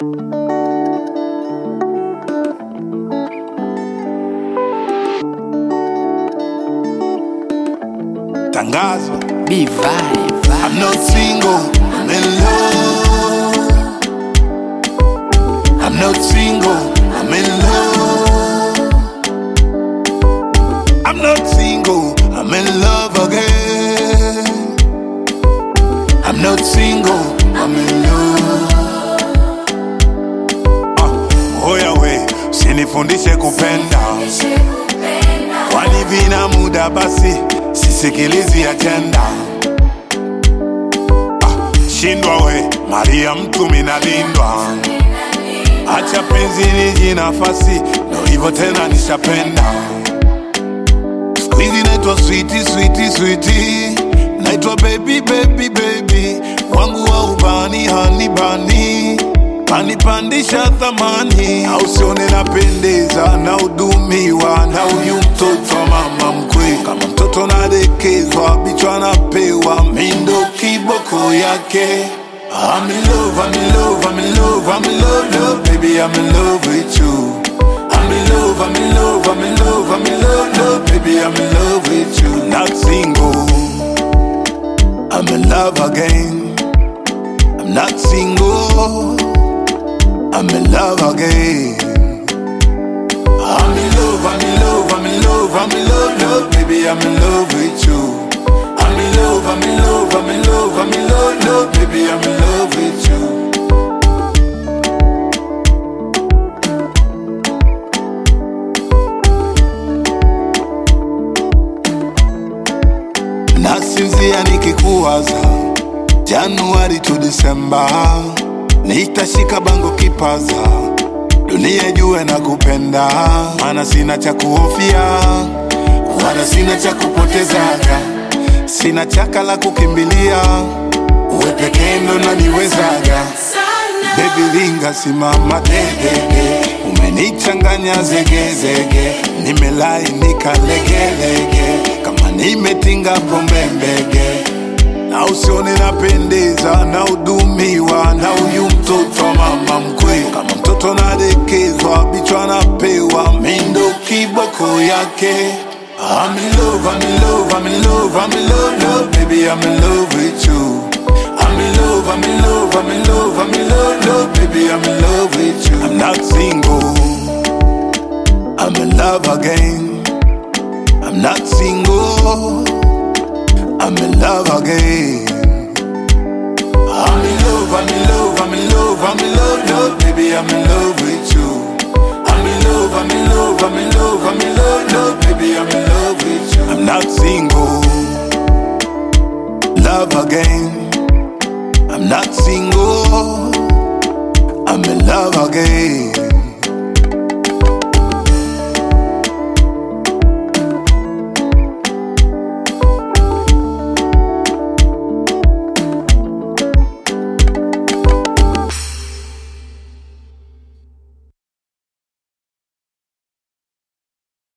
Tangazo. Be vibe. I'm not single, I'm in love. I'm not single, I'm in love. I'm not single, I'm in love again. I'm not single, I'm in love. Hoya we, usinifundishe kupenda. Kwani vina muda basi, sisikilizi agenda. Shindwa we, Maria mtu minalindwa. Acha penzi niji nafasi, no hivyo tena nishapenda. Squeezy naitwa sweetie, sweetie, sweetie. Naitwa baby, baby, baby. Wangu wa ubani, honey bunny. Panipandisha thamani. Au sione napendeza, na udumiwa. Na huyu mtoto mama mkwe. Kama mtoto nadekezwa, bichwa napewa. Mindo kiboko yake. I'm in love, I'm in love, I'm in love, I'm in love, love. Baby, I'm in love with you. I'm in love, I'm in love, I'm in love, I'm in love, love. Baby, I'm in love with you. Not single, I'm in love again. I'm not single, I'm in love again. I'm in love, I'm in love, I'm in love, I'm in love, love. Baby, I'm in love with you. I'm in love, I'm in love, I'm in love, I'm in love, love. Baby, I'm in love with you. Nasinzia nikikuwaza, Januari to December. Nitashika bango kipaza, dunia jue na kupenda. Mana sina cha kuhofia, wala sina cha kupotezaga. Sina chaka la kukimbilia, uwe pekee ndo naniwezaga. Baby linga simama dedede, umenichanganya zege zege. Nimelainika lege lege, kama nimetinga pombe mbege. Na usione napendeza, na udumiwa. Na huyu mtoto mama mkwe. Kama mtoto nadekezwa, bichwa napewa. Mindo kiboko yake. I'm in love, I'm in love, I'm in love, I'm in love, love. Baby, I'm in love with you. I'm in love, I'm in love, I'm in love, I'm in love, love. Baby, I'm in love with you. I'm not single, I'm in love again. I'm not single, I'm in love again. I'm in love, I'm in love, I'm in love, I'm in love, love. Baby, I'm in love with you. I'm in love, I'm in love, I'm in love, I'm in love, love. Baby, I'm in love with you. I'm not single, love again. I'm not single, I'm in love again.